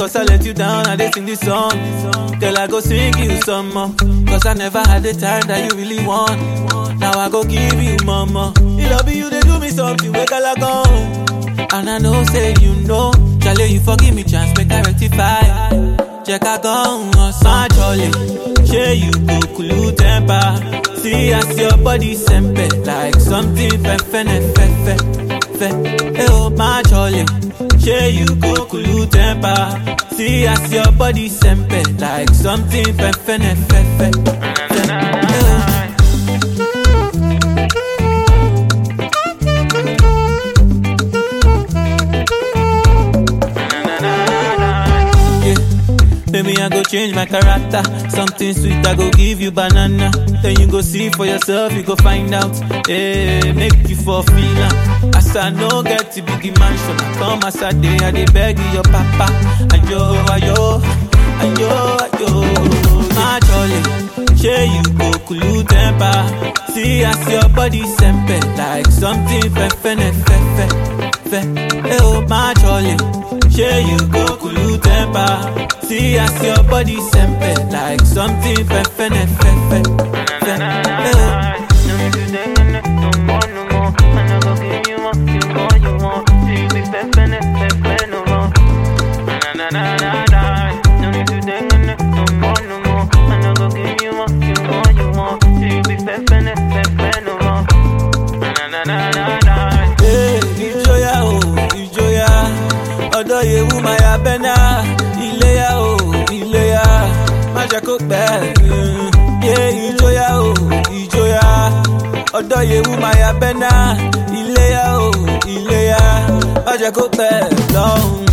cause I let you down, I did sing this song. Girl, I go sing you some more, cause I never had the time that you really want. Now I go give you mama. It love you, they do me something, wake I go. And I know, say you know, Charlie, you forgive me chance, make I rectify. Check I go on my jolly. Share you go cool temper. See as your body sempe like something fe. Hey oh my jolly. Share you go cool temper. See as your body sempe like something fe. Maybe I go change my character. Something sweet, I go give you banana. Then you go see for yourself, you go find out. Hey, make you for feeling. As I no get to big mansion, I come as a day, I dey beg you, your papa. Ayo. My jolly, share you go cool temper. See as your body sempe like something fe. Hey oh my jolly, share you go cool temper. See as your body sempe like something Odo ye woman ya bena ileya o ileya maja ko pe ye ijoya Odo ye woman ya bena ileya o ileya maja ko pe long